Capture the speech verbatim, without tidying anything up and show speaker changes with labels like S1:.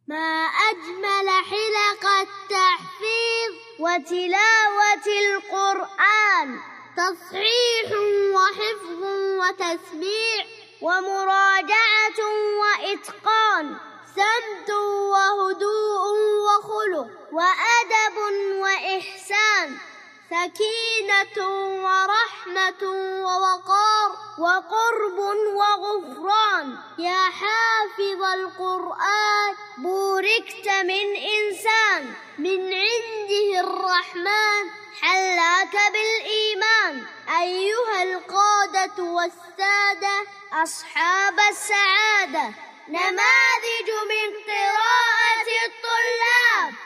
S1: ما أجمل حلق التحفيظ وتلاوة القرآن، تصحيح وحفظ وتسميع ومراجعة وإتقان، سمت وهدوء وخلق وأدب وإحسان، سكينة ورحمة ووقار وقرب وغفران. يا حافظ القرآن بوركت من إنسان، من عنده الرحمن حلاك بالإيمان. أيها القادة والسادة أصحاب السعادة، نماذج من قراءة الطلاب.